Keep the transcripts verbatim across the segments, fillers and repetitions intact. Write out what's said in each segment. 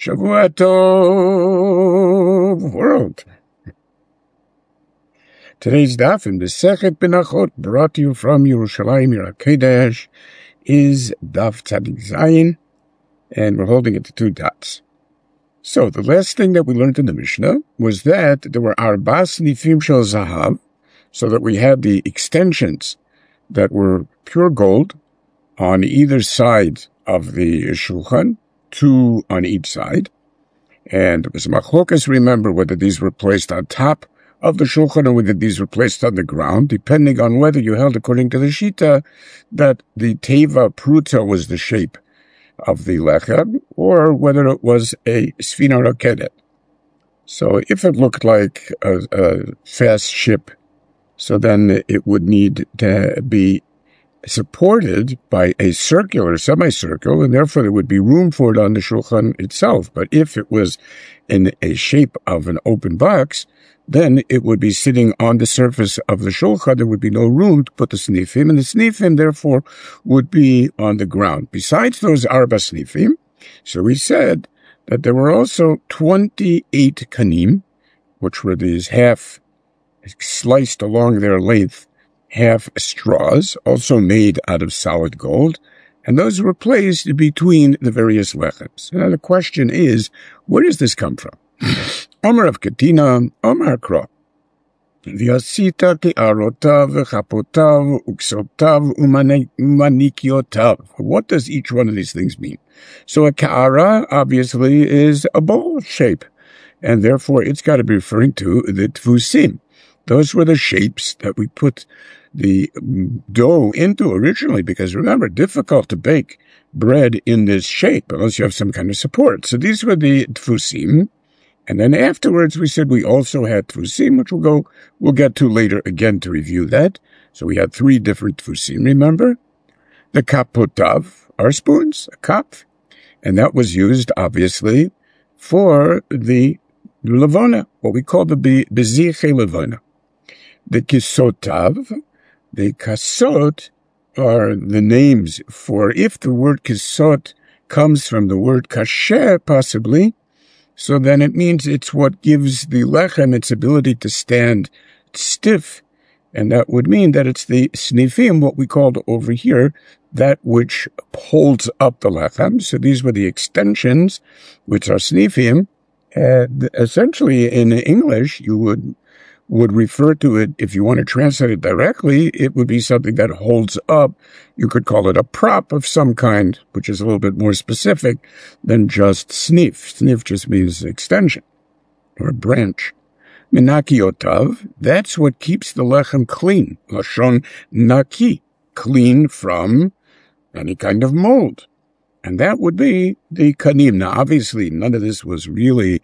Shavua Tov, world. Today's daf in Masechet Menachot, brought to you from Yerushalayim, Yer HaKodesh, is daf Tzadik Zayin, and we're holding it to two dots. So the last thing that we learned in the Mishnah was that there were arba snifim shel zahav, so that we had the extensions that were pure gold on either side of the shulchan, two on each side. And it was machlokas, remember, whether these were placed on top of the shulchan or whether these were placed on the ground, depending on whether you held, according to the Shita, that the teva pruta was the shape of the lechem, or whether it was a sfina rokedet. So if it looked like a, a fast ship, so then it would need to be supported by a circular, semicircle, and therefore there would be room for it on the shulchan itself. But if it was in a shape of an open box, then it would be sitting on the surface of the shulchan. There would be no room to put the snifim, and the snifim, therefore, would be on the ground. Besides those arba snifim, so we said that there were also twenty-eight kanim, which were these half sliced along their length, half straws, also made out of solid gold, and those were placed between the various lechems. Now the question is, where does this come from? Omer of Katina, Omer Kro. V'yasita ke'arotav v'chapotav uksoptav umanikiotav. What does each one of these things mean? So a ka'ara, obviously, is a bowl shape, and therefore it's got to be referring to the tfusim. Those were the shapes that we put the dough into originally, because remember, difficult to bake bread in this shape unless you have some kind of support. So these were the tfusim. And then afterwards, we said we also had tfusim, which we'll go, we'll get to later again to review that. So we had three different tfusim, remember? The kapotav are spoons, a cup. And that was used, obviously, for the levona, what we call the beziche levona. The kisotav, the kasot, are the names for, if the word kisot comes from the word kasher, possibly, so then it means it's what gives the lechem its ability to stand stiff, and that would mean that it's the snifim, what we called over here, that which holds up the lechem. So these were the extensions, which are snifim, and essentially in English, you would would refer to it, if you want to translate it directly, it would be something that holds up. You could call it a prop of some kind, which is a little bit more specific than just snif. Snif just means extension or a branch. Menakiotav, that's what keeps the lechem clean. Lashon naki, clean from any kind of mold. And that would be the kanim. Now, obviously, none of this was really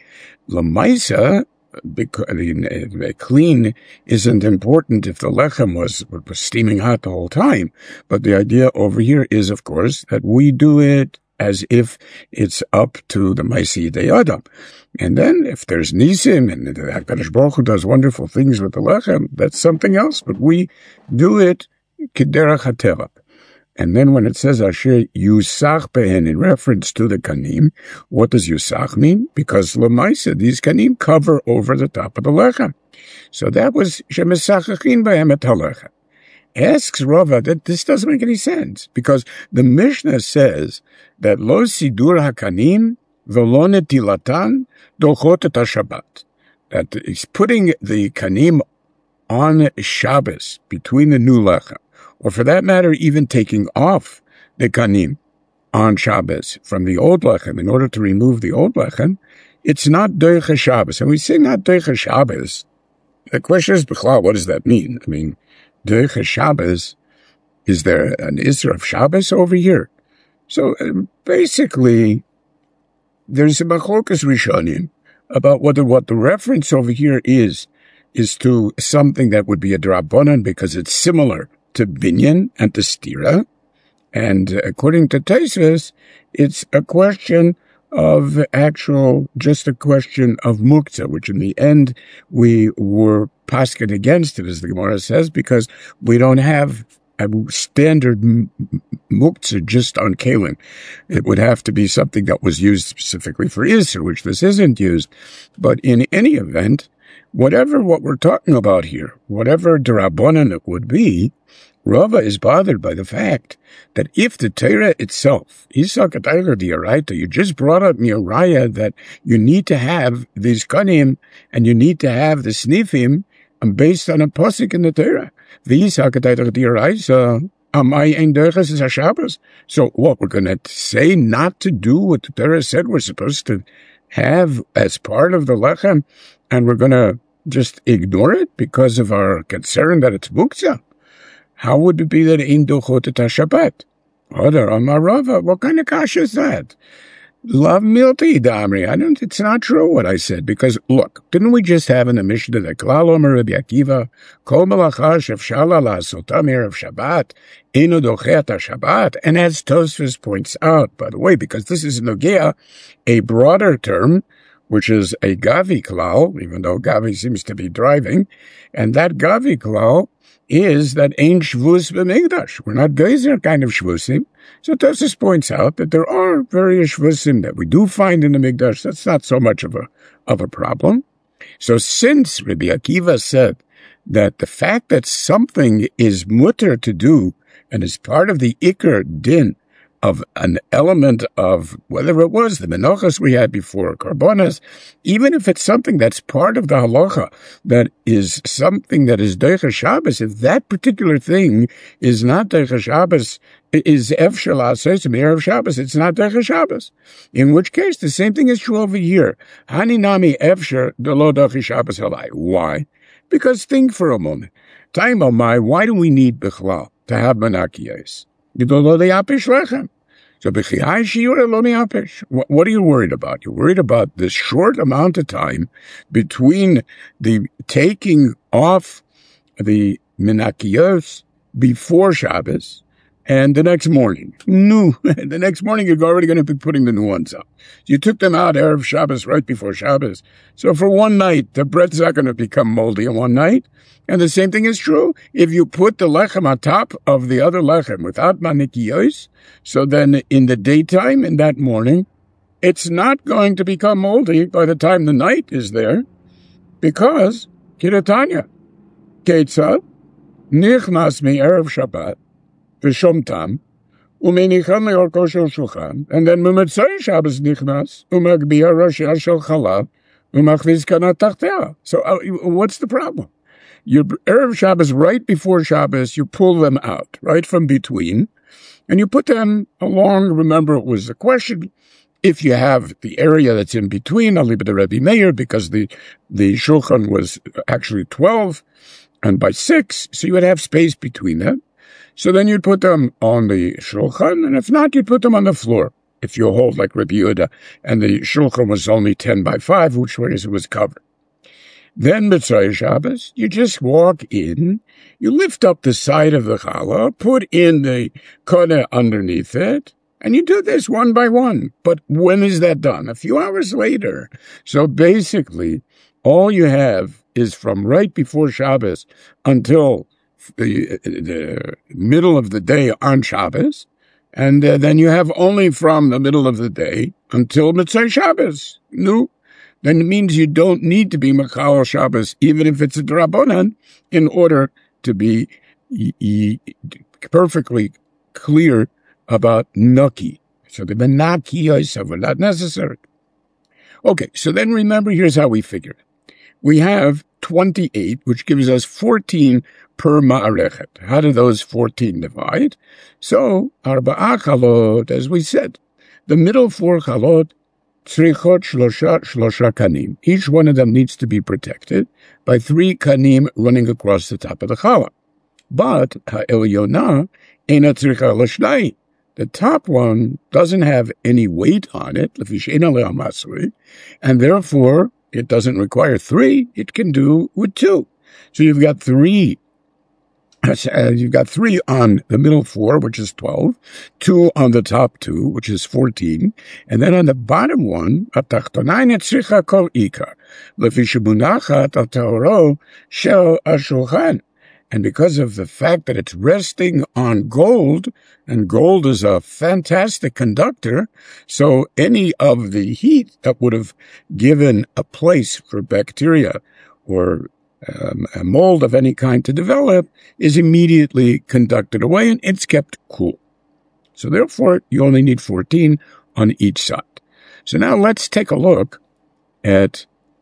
lamaisa, because uh, clean isn't important if the lechem was, was steaming hot the whole time. But the idea over here is, of course, that we do it as if it's up to the Maisi de Adam. And then if there's nisim and the HaKadosh Baruch Hu does wonderful things with the lechem, that's something else. But we do it kederach hateva. And then when it says Asher Yusach Behen in reference to the Kanim, what does Yusach mean? Because Lamaisa, these Kanim cover over the top of the Lechem. So that was Shemesachachin Behem et HaLechem. Asks Rava that this doesn't make any sense, because the Mishnah says that Lo Sidur HaKanim V'lo Netilatan Dochot et HaShabbat. That is putting the Kanim on Shabbos between the new Lechem, or for that matter, even taking off the kanim on Shabbos from the old lechem in order to remove the old lechem, it's not doicha Shabbos. And we say not doicha Shabbos. The question is, b'chlal, what does that mean? I mean, doicha Shabbos, is there an Isra of Shabbos over here? So uh, basically, there's a machlokas rishonim about whether what the reference over here is, is to something that would be a drabonan because it's similar to binyan and to stira, and according to Tosfos, it's a question of actual, just a question of muktzah, which in the end we were paskin against it, as the Gemara says, because we don't have a standard muktzah just on kalim. It would have to be something that was used specifically for Isser, which this isn't used. But in any event, whatever what we're talking about here, whatever D'Rabbanan it would be, Rava is bothered by the fact that if the Torah itself, Isak Atayra D'Oraita, you just brought up Mioraya that you need to have these kanim and you need to have the snifim um, based on a pasuk in the Torah. The Isak Atayra D'Oraita, Amai Ein Derechas is HaShabbos. So what, we're going to say not to do what the Torah said we're supposed to have as part of the Lechem, and we're going to just ignore it because of our concern that it's muktzah? How would it be that in dochot et Shabbat? Other Amar Rava, what kind of kasha is that? Love milti damri. I don't. It's not true what I said, because look, didn't we just have in the Mishnah that Klal Omer Rabbi Akiva kol malacha shefshala la'asotam erev Shabbat inu dochet Shabbat? And as Tosfos points out, by the way, because this is nogea, a broader term, which is a gavi klal, even though gavi seems to be driving, and that gavi klal is that ain't shvus b'migdash. We're not geyser kind of shvusim. So Tosfos points out that there are various shvusim that we do find in the Migdash. That's not so much of a of a problem. So since Rabbi Akiva said that the fact that something is mutter to do and is part of the ikar din of an element of, whether it was the menachos we had before, karbonas, even if it's something that's part of the halacha, that is something that is Deicha Shabbos, if that particular thing is not Deicha Shabbos, is Efshel Asesim Erev Shabbos, it's not Deicha Shabbos. In which case, the same thing is true over here. Hani nami Efsher Delo Deicha Shabbos Halai. Why? Because think for a moment. Time Omai, why do we need Bichlal to have Menakiyos? So, what are you worried about? You're worried about this short amount of time between the taking off the menakiyos before Shabbos and the next morning. No, the next morning you're already going to be putting the new ones up. You took them out Erev Shabbos right before Shabbos. So for one night, the bread's not going to become moldy in one night. And the same thing is true if you put the lechem on top of the other lechem without manikiyos. So then in the daytime, in that morning, it's not going to become moldy by the time the night is there, because Kiratanya, Ketzad, Nichnas mi Erev Shabbat, V'shomtam, U'menichan le'orko shel shulchan, and then Mumetzai Shabbos Nichnas, U'magbia Roshah shel Chalav, U'machviz kanat tachtea. So uh, what's the problem? Your Erev Shabbos, right before Shabbos, you pull them out, right from between, and you put them along. Remember, it was a question, if you have the area that's in between, I'll leave it to Rebbe Meir, because the, the Shulchan was actually twelve, and by six, so you would have space between them. So then you'd put them on the Shulchan, and if not, you'd put them on the floor, if you hold like Rebbe Yehuda, and the Shulchan was only ten by five, which ways it was covered. Then, B'tzai Shabbos, you just walk in, you lift up the side of the challah, put in the koneh underneath it, and you do this one by one. But when is that done? A few hours later. So basically, all you have is from right before Shabbos until the, the middle of the day on Shabbos, and uh, then you have only from the middle of the day until B'tzai Shabbos. No. Then it means you don't need to be Mechal Shabbos, even if it's a D'Rabbanan, in order to be y- y- perfectly clear about Naki. So the Menakiyos are not necessary. Okay, so then remember, here's how we figure it. We have twenty-eight, which gives us fourteen per Ma'arechet. How do those fourteen divide? So, Arba'a Chalot, as we said, the middle four Chalot, Tzrichot shlosha shlosha kanim. Each one of them needs to be protected by three kanim running across the top of the challah. But ha'elyona eina tzricha l'shnai. The top one doesn't have any weight on it, and therefore it doesn't require three. It can do with two. So you've got three. Uh, you've got three on the middle four, which is twelve, two on the top two, which is fourteen, and then on the bottom one, atachtonayin tzricha kol ikar, lefi shemunachat al taoro shel ashulchan. And because of the fact that it's resting on gold, and gold is a fantastic conductor, so any of the heat that would have given a place for bacteria or um, a mold of any kind to develop is immediately conducted away, and it's kept cool. So therefore, you only need fourteen on each side. So now let's take a look at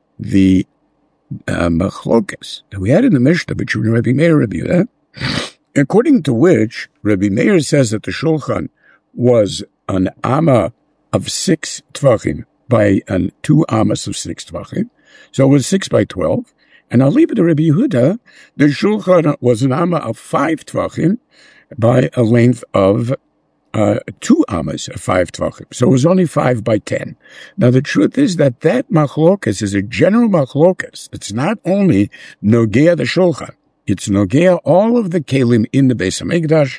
the uh, machlokas that we had in the Mishnah between Rabbi Meir and Rabbi Yehuda, according to which Rabbi Meir says that the shulchan was an amma of six tvachim by an two amas of six tvachim, so it was six by twelve. And I'll leave it to Rabbi Yehuda. The shulchan was an amma of five tvachim by a length of Uh, two amas of five tvachim. So it was only five by ten. Now the truth is that that machlokas is a general machlokas. It's not only nogea the shulchan. It's nogea all of the kelim in the Beis HaMikdash,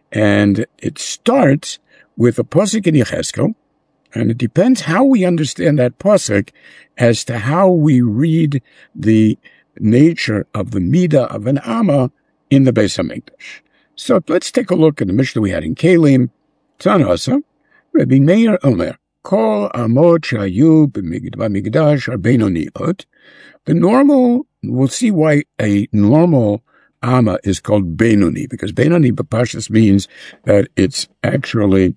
and it starts with a pasuk in Yecheskel, and it depends how we understand that pasuk as to how we read the nature of the midah of an amma in the Beis HaMikdash. So let's take a look at the Mishnah we had in Kelim. Tanasa, Rabbi Meir Omer, Kol Amot Shayu b'Mikdash are Benoniot. The normal, we'll see why a normal amma is called Benoni, because Benoni b'Pashtus means that it's actually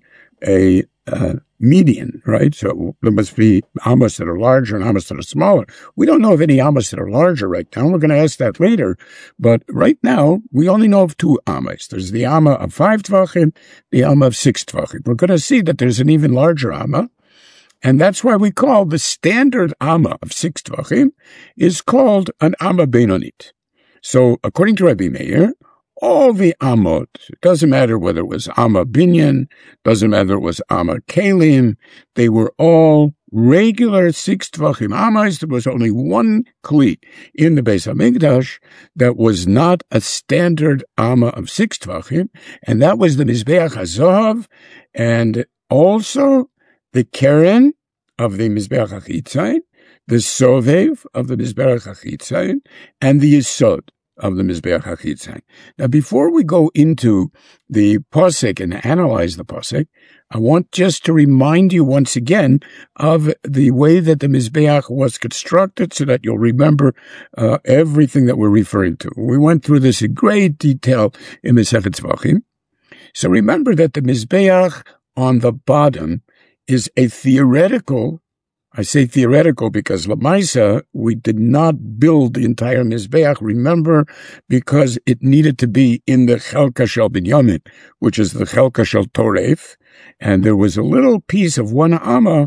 a uh, median, right? So there must be ammas that are larger and ammas that are smaller. We don't know of any ammas that are larger right now. We're going to ask that later. But right now, we only know of two ammas. There's the amma of five tvachim, the amma of six tvachim. We're going to see that there's an even larger amma. And that's why we call the standard amma of six tvachim is called an amma benonit. So according to Rabbi Meir, all the amot, it doesn't matter whether it was amma binyan, doesn't matter it was amma kelim, they were all regular six tvachim ammas. There was only one kli in the Beis HaMikdash that was not a standard amma of six tvachim, and that was the Mizbeach HaZohav, and also the keren of the Mizbeach HaChitzayin, the sovev of the Mizbeach HaChitzayin, and the yesod of the Mizbeach HaChitzayin. Now, before we go into the pasuk and analyze the pasuk, I want just to remind you once again of the way that the Mizbeach was constructed so that you'll remember uh, everything that we're referring to. We went through this in great detail in Masechet Tzvachim. So remember that the Mizbeach on the bottom is a theoretical, I say theoretical because Lamaisa, we did not build the entire Mizbeach, remember, because it needed to be in the Chelka Shel Binyamin, which is the Chelka Shel Toref, and there was a little piece of one amma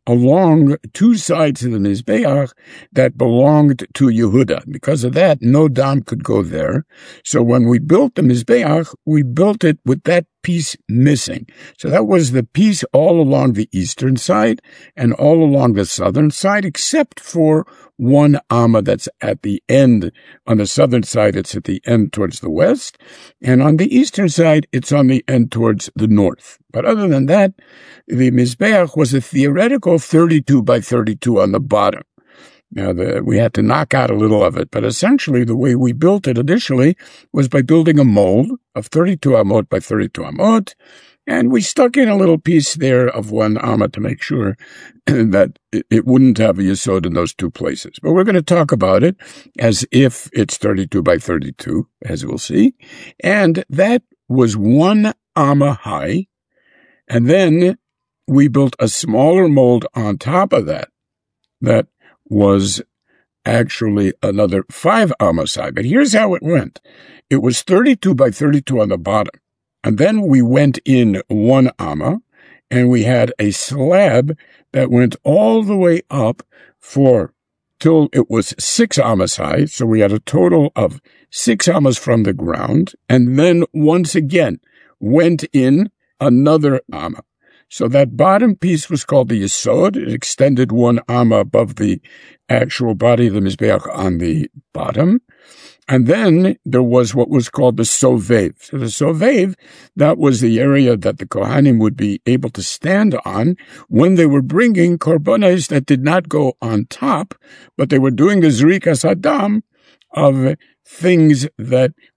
along two sides of the Mizbeach that belonged to Yehuda. Because of that, no dam could go there. So when we built the Mizbeach, we built it with that piece missing. So that was the piece all along the eastern side and all along the southern side, except for one amma that's at the end. On the southern side, it's at the end towards the west, and on the eastern side, it's on the end towards the north. But other than that, the Mizbeach was a theoretical thirty-two by thirty-two on the bottom. Now, the, we had to knock out a little of it, but essentially the way we built it initially was by building a mold of thirty-two amot by thirty-two amot, and we stuck in a little piece there of one amma to make sure that it wouldn't have a yesod in those two places. But we're going to talk about it as if it's thirty-two by thirty-two, as we'll see. And that was one amma high, and then we built a smaller mold on top of that that was actually another five amma high. But here's how it went. It was thirty-two by thirty-two on the bottom. And then we went in one amma, and we had a slab that went all the way up for till it was six ammas high. So we had a total of six ammas from the ground, and then once again went in another amma. So that bottom piece was called the yesod. It extended one amma above the actual body of the Mizbeach on the bottom. And then there was what was called the sovev. So the sovev, that was the area that the Kohanim would be able to stand on when they were bringing korbanos that did not go on top, but they were doing the zrikas hadam of things that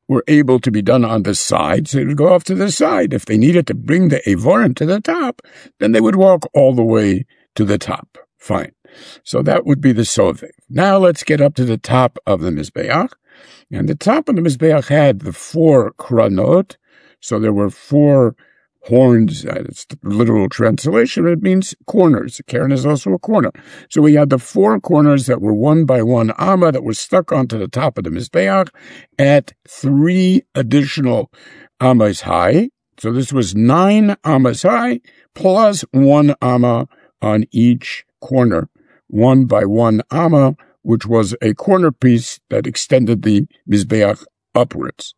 were able to be done on the side, so they would go off to the side. If they needed to bring the Evorim to the top, then they would walk all the way to the top. Fine. So that would be the Sovev. Now let's get up to the top of the Mizbeach. And the top of the Mizbeach had the four kranot. So there were four horns. It's the literal translation. It means corners. The Karen is also a corner. So we had the four corners that were one by one amma that were stuck onto the top of the Mizbeach at three additional ammas high. So this was nine ammas high plus one amma on each corner, one by one amma, which was a corner piece that extended the Mizbeach upwards.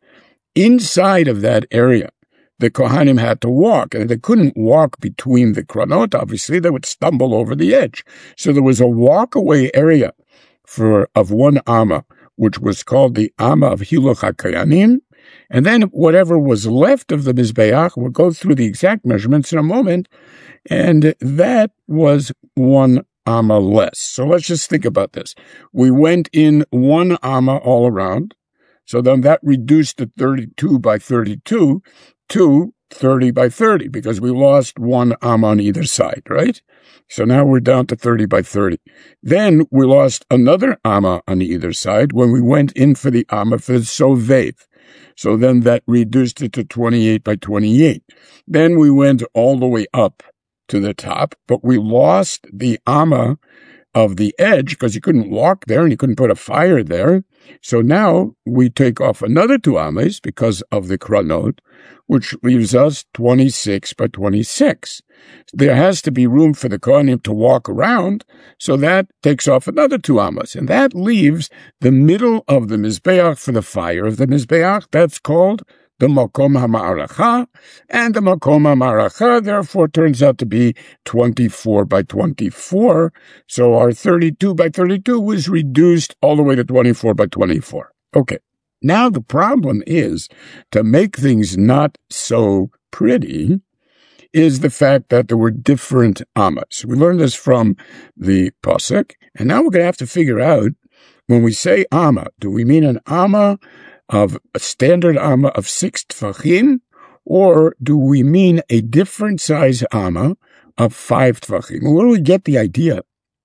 Inside of that area, the Kohanim had to walk, and they couldn't walk between the kranot. Obviously, they would stumble over the edge. So there was a walk-away area for of one amma, which was called the amma of Hiluch HaKayanim, and then whatever was left of the Mizbeach, we'll go through the exact measurements in a moment, and that was one amma less. So let's just think about this. We went in one amma all around, so then that reduced to thirty-two by thirty-two to thirty by thirty, because we lost one amma on either side, right? So now we're down to thirty by thirty. Then we lost another amma on either side when we went in for the amma for the Sovev. So then that reduced it to twenty-eight by twenty-eight. Then we went all the way up to the top, but we lost the amma of the edge because you couldn't walk there and you couldn't put a fire there. So now we take off another two ammas because of the kranot, which leaves us twenty-six by twenty-six. There has to be room for the Kohanim to walk around, so that takes off another two ammas, and that leaves the middle of the Mizbeach for the fire of the Mizbeach. That's called the Makom HaMa'aracha, and the Makom HaMa'aracha therefore turns out to be twenty-four by twenty-four, so our thirty-two by thirty-two was reduced all the way to twenty-four by twenty-four. Okay, now the problem is, to make things not so pretty, is the fact that there were different ammas. We learned this from the Pasuk, and now we're going to have to figure out, when we say amma, do we mean an amma of a standard amma of six tfachim, or do we mean a different size amma of five tfachim? Where do we get the idea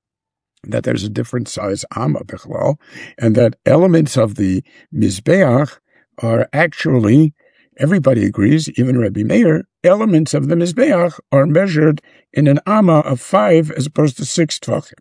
that there's a different size amma, bichlal, and that elements of the Mizbeach are actually, everybody agrees, even Rabbi Meir, elements of the Mizbeach are measured in an amma of five as opposed to six tfachim.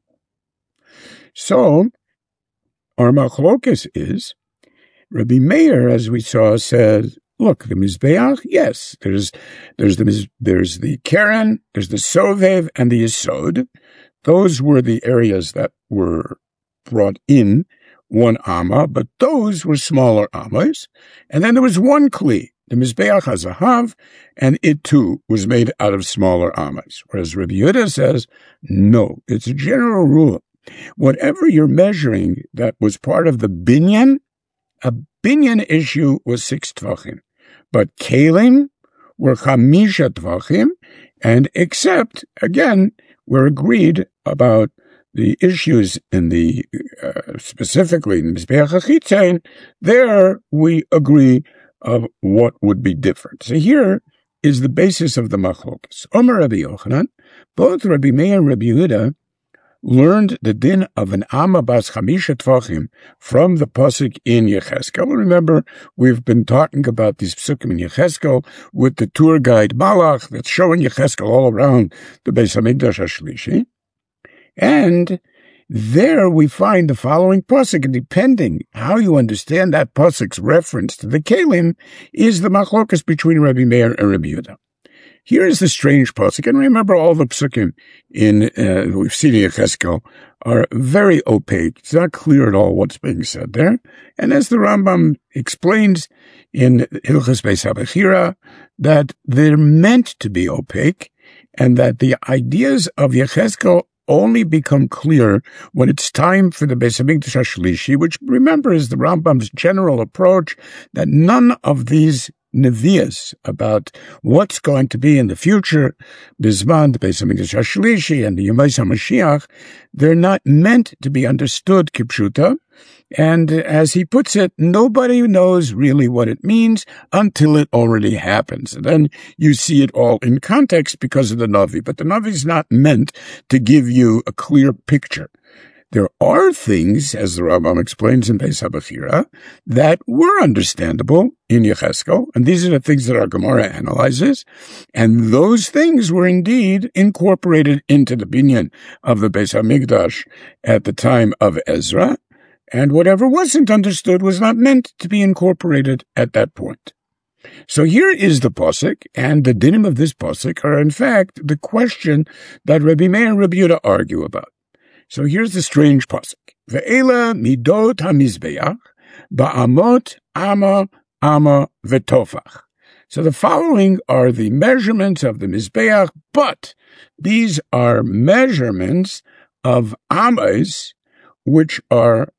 So, our machlokas is, Rabbi Meir, as we saw, said, look, the Mizbeach, yes, there's there's the there's the Karen, there's the Sovev, and the Yesod. Those were the areas that were brought in one amma, but those were smaller ammas. And then there was one Kli, the Mizbeach HaZahav, and it too was made out of smaller ammas. Whereas Rabbi Yehuda says, no, it's a general rule. Whatever you're measuring that was part of the binyan, a binyan issue was six tvachim, but kelim were chamisha tvachim, and except, again, we're agreed about the issues in the, uh, specifically in the Mizbeach HaChitzain, there we agree of what would be different. So here is the basis of the machlokas. Omer Rabbi Yochanan, both Rabbi Meir and Rabbi Yehuda learned the din of an amma bas chamisha tvachim from the pasuk in Yecheskel. Remember, we've been talking about these psukim in Yecheskel with the tour guide Malach that's showing Yecheskel all around the Beis Hamikdash HaShlishi. And there we find the following pasuk, and depending how you understand that pasuk's reference to the kelim, is the machlokas between Rabbi Meir and Rabbi Yehuda. Here is the strange pasuk, and remember all the psukim in uh, we've seen in Yecheskel are very opaque. It's not clear at all what's being said there. And as the Rambam explains in Hilchos Beis HaBechira, that they're meant to be opaque, and that the ideas of Yecheskel only become clear when it's time for the Beis Hamikdash HaShlishi, which, remember, is the Rambam's general approach, that none of these nevias, about what's going to be in the future, Bizman, the Beis HaMikdash HaShlishi, and the Yemais HaMashiach, they're not meant to be understood kipshuta. And as he puts it, nobody knows really what it means until it already happens. And then you see it all in context because of the Navi. But the Navi is not meant to give you a clear picture. There are things, as the Rambam explains in Beis HaBechira, that were understandable in Yecheskel, and these are the things that our Gemara analyzes, and those things were indeed incorporated into the binyan of the Beis HaMikdash at the time of Ezra, and whatever wasn't understood was not meant to be incorporated at that point. So here is the posuk, and the dinim of this posuk are in fact the question that Rabbi Meir and Rabbi Yehuda argue about. So here's the strange pasuk. Ve'ela midot hamizbeach ba'amot ama ama v'tofach. So the following are the measurements of the mizbeach, but these are measurements of amas, which are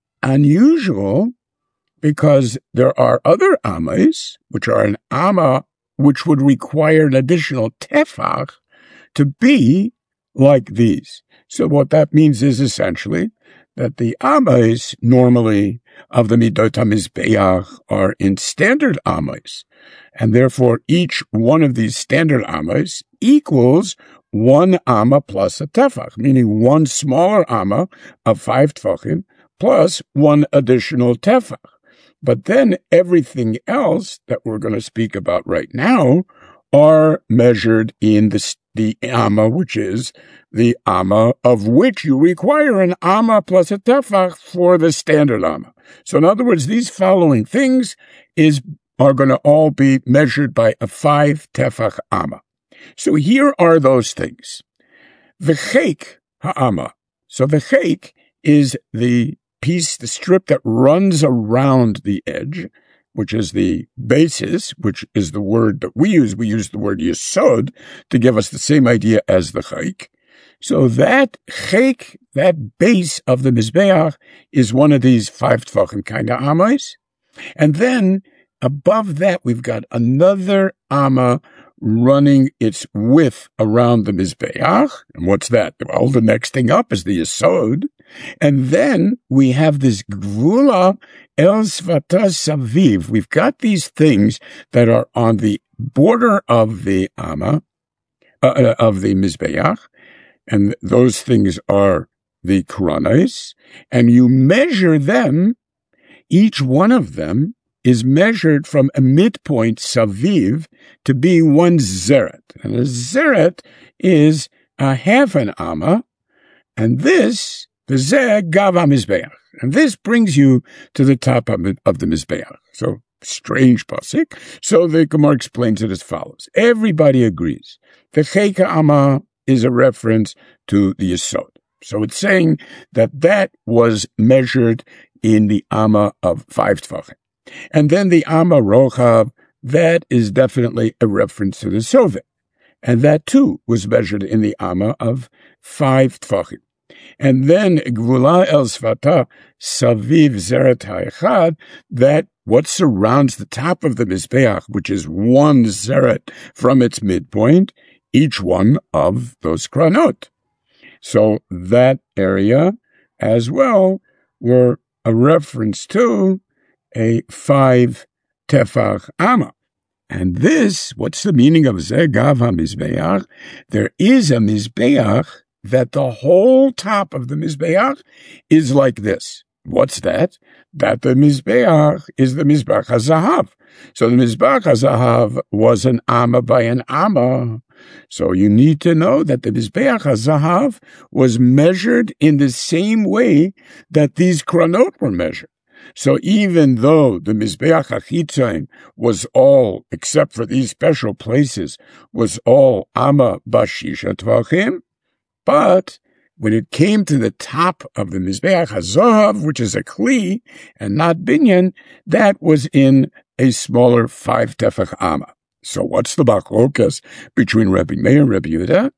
unusual because there are other amas, which are an ama, which would require an additional tefach to be like these. So what that means is essentially that the amas normally of the midot hamizbeach are in standard amas, and therefore each one of these standard amas equals one amma plus a tefach, meaning one smaller amma of five tefachim plus one additional tefach. But then everything else that we're going to speak about right now are measured in the, the amma, which is the amma of which you require an amma plus a tefach for the standard amma. So in other words, these following things is are going to all be measured by a five tefach amma. So here are those things. V'cheik ha'ama. So the cheik is the piece, the strip that runs around the edge, which is the basis, which is the word that we use. We use the word yesod to give us the same idea as the cheik. So that cheik, that base of the mizbeach, is one of these five tefachim kind of amas. And then above that, we've got another amma running its width around the mizbeach. And what's that? Well, the next thing up is the yesod. And then we have this gvula el svata saviv. We've got these things that are on the border of the amma, uh, of the mizbeach. And those things are the koronos, and you measure them, each one of them is measured from a midpoint, saviv, to be one zeret. And a zeret is a half an amma, and this, the zeh gav hamizbeach. And this brings you to the top of, of the mizbeach. So, strange pasuk. So the Gemara explains it as follows. Everybody agrees. The cheik amma is a reference to the yesod. So it's saying that that was measured in the amma of five tefachim. And then the amma rochav, that is definitely a reference to the soveh. And that too was measured in the amma of five tefachim. And then gvula el svata saviv zeret ha'echad, that what surrounds the top of the mizbeach, which is one zeret from its midpoint, each one of those kranot. So that area as well were a reference to a five tefach amma. And this, what's the meaning of zeh gav hamizbeach? There is a mizbeach that the whole top of the mizbeach is like this. What's that? That the mizbeach is the mizbeach hazahav. So the mizbeach hazahav was an amma by an amma. So you need to know that the mizbeach hazahav was measured in the same way that these kranot were measured. So even though the mizbeach hachitzain was all, except for these special places, was all amma bashisha tvachim, but when it came to the top of the mizbeach hazahav, which is a kli and not binyan, that was in a smaller five tefach amma. So what's the machlokas between Rabbi Meir and Rabbi Yehuda?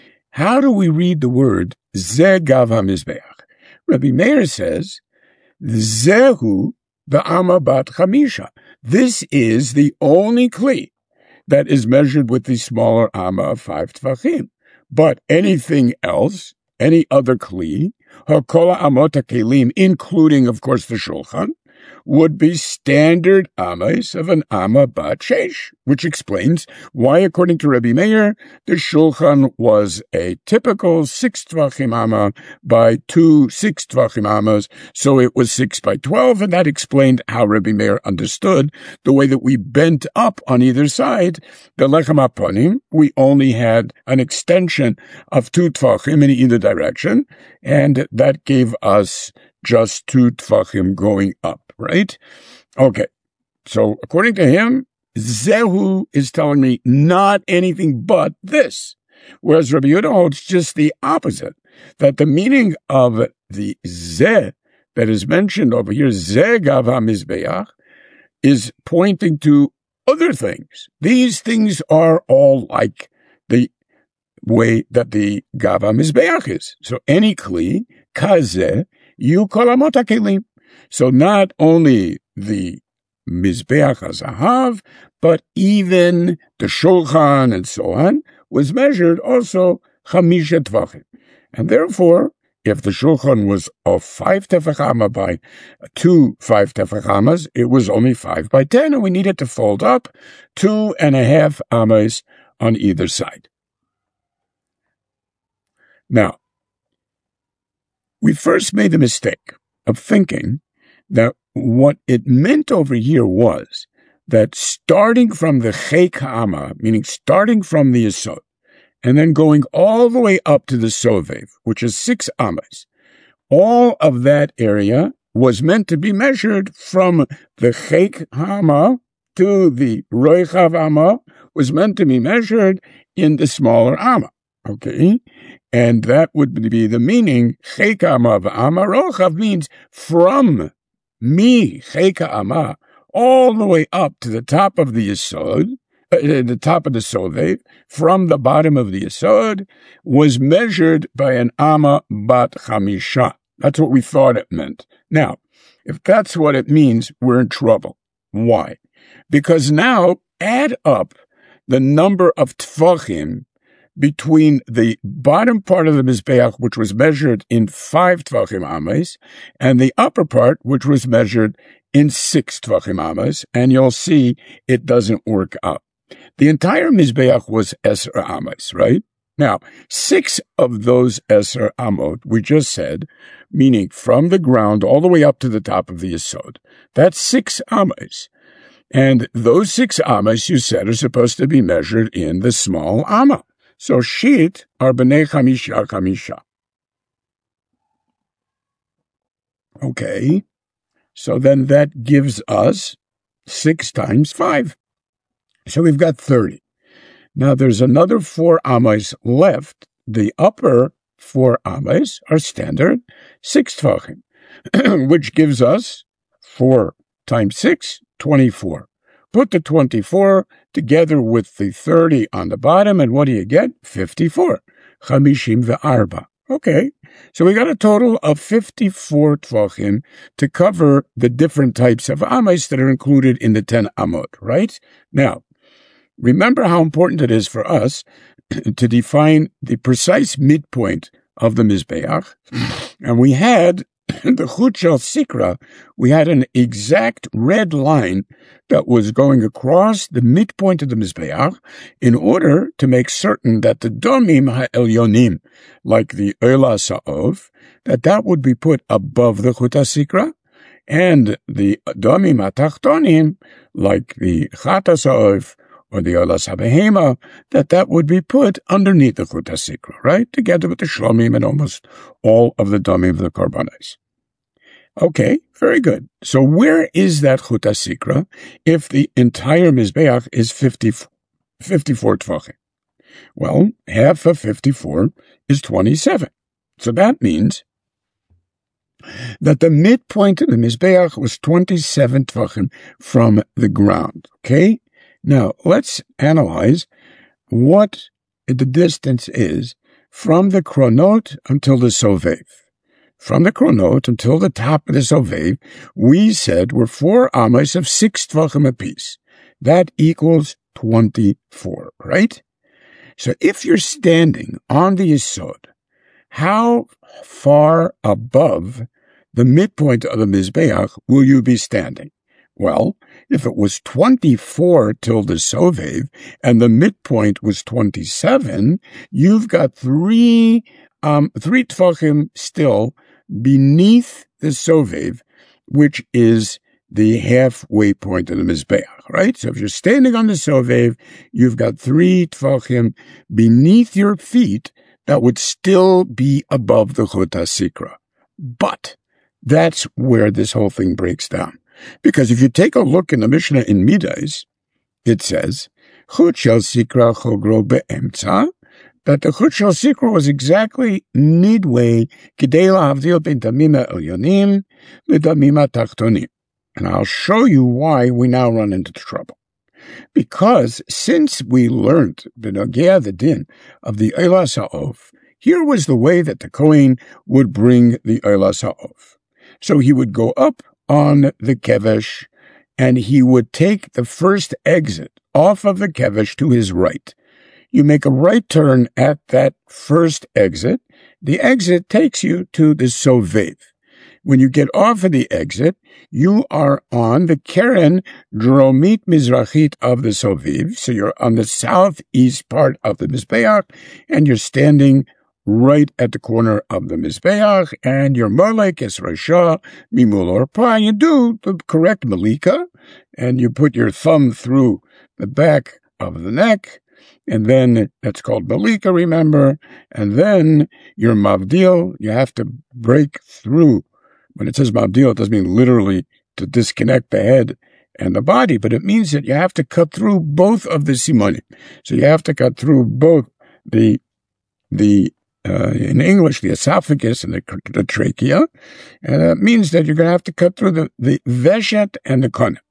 How do we read the word zeh gav hamizbeach? Rabbi Meir says, zehu ba'ama bat chamisha. This is the only kli that is measured with the smaller amma of five tvachim. But anything else, any other kli, hakol amot hakelim, including, of course, the shulchan, would be standard amas of an amma bat shesh, which explains why, according to Rabbi Meir, the shulchan was a typical six tvachim amma by two six tvachim ammas, so it was six by twelve, and that explained how Rabbi Meir understood the way that we bent up on either side. The lechem haponim, we only had an extension of two tvachim in either direction, and that gave us just two tvachim going up, right? Okay, so according to him, Zehu is telling me not anything but this, whereas Rabbi Yehuda holds just the opposite, that the meaning of the Zeh that is mentioned over here, Zeh gav hamizbeach, is pointing to other things. These things are all like the way that the gav hamizbeach is. So any kli, kazeh, you kol amot hakelim. So not only the mizbeach hazahav, but even the shulchan and so on was measured also chamisha tvachim. And therefore, if the shulchan was of five tefach amma by two five tefach ammas, it was only five by ten, and we needed to fold up two and a half ammas on either side. Now, we first made the mistake of thinking that what it meant over here was that starting from the chek ha'ama, meaning starting from the yesod, and then going all the way up to the sovev, which is six amas, all of that area was meant to be measured from the chek ha'ama to the roichav amma, was meant to be measured in the smaller amma. Okay? And that would be the meaning, chek ha'ama v'ama rochav means from mi chek ha'ama all the way up to the top of the yesod, uh, the top of the sovev, from the bottom of the yesod, was measured by an amma bat chamisha. That's what we thought it meant. Now, if that's what it means, we're in trouble. Why? Because now add up the number of tfachim between the bottom part of the mizbeach, which was measured in five tvachim amas, and the upper part, which was measured in six tvachim amas, and you'll see it doesn't work out. The entire mizbeach was eser amas, right? Now, six of those eser amot, we just said, meaning from the ground all the way up to the top of the yesod, that's six amas. And those six amas, you said, are supposed to be measured in the small amma. So shit are b'nei chamisha chamisha. Okay, so then that gives us six times five. So we've got thirty. Now there's another four amas left. The upper four amas are standard six tvachim, which gives us four times six, twenty-four. Put the twenty-four together with the thirty on the bottom, and what do you get? fifty-four. Chamishim ve'arba. Okay, so we got a total of fifty-four tvachim to cover the different types of amas that are included in the ten amot, right? Now, remember how important it is for us to define the precise midpoint of the mizbeach, and we had the chut shel sikra, we had an exact red line that was going across the midpoint of the mizbeach in order to make certain that the domim ha'elyonim, like the ola sa'ov, that that would be put above the chut sikra, and the domim ha'tachtonim, like the chat sa'ov or the ola sabehema, that that would be put underneath the chut sikra, right, together with the shlomim and almost all of the domim of the korbanos. Okay, very good. So where is that chut sikra if the entire mizbeach is fifty, fifty-four tvachim? Well, half of fifty-four is twenty-seven. So that means that the midpoint of the mizbeach was twenty-seven tvachim from the ground. Okay? Now, let's analyze what the distance is from the kronot until the sovev. from the Kronot until the top of the Sovev, we said were four amas of six tvachim apiece. That equals twenty-four, right? So if you're standing on the Yesod, how far above the midpoint of the Mizbeach will you be standing? Well, if it was twenty-four till the Sovev and the midpoint was twenty-seven, you've got three um, three Tvachim still beneath the Sovev, which is the halfway point of the Mizbeach, right? So if you're standing on the Sovev, you've got three Tvachim beneath your feet that would still be above the Chut HaSikra. But that's where this whole thing breaks down. Because if you take a look in the Mishnah in Midas, it says, Chut Shel Sikra Chogro Be'emtza, that the Chut Shel Sikra was exactly midway, Kidei Lahavdil Ben Damim Elyonim LeDamim Tachtonim. And I'll show you why we now run into trouble. Because since we learned the Nogea the Din of the Eilas HaOf, here was the way that the Kohen would bring the Eilas HaOf. So he would go up on the kevesh, and he would take the first exit off of the kevesh to his right. You make a right turn at that first exit. The exit takes you to the Sovev. When you get off of the exit, you are on the Keren Dromit Mizrachit of the Soviv. So you're on the southeast part of the Mizbeach, and you're standing right at the corner of the Mizbeach, and your Molek is Rasha, Mimul Orpa. You do the correct Malika, and you put your thumb through the back of the neck, and then that's called Malika, remember, and then your Mavdil, you have to break through. When it says Mavdil, it doesn't mean literally to disconnect the head and the body, but it means that you have to cut through both of the Simonim. So you have to cut through both the, the, Uh, in English, the esophagus and the, the trachea, and that means that you're going to have to cut through the, the veshet and the konem.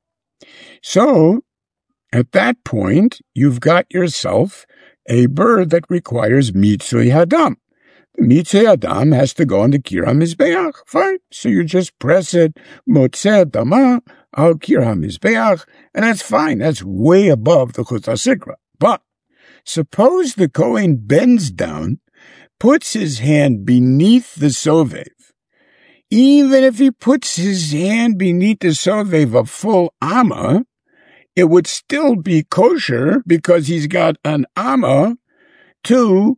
So, at that point, you've got yourself a bird that requires mitzvah hadam. The mitzvah hadam has to go on the kir hamizbeach. Fine. So you just press it, motzeh dama al kir hamizbeach, and that's fine. That's way above the chut hasikra. But suppose the Kohen bends down, puts his hand beneath the Sovev. Even if he puts his hand beneath the Sovev a full amma, it would still be kosher because he's got an amma to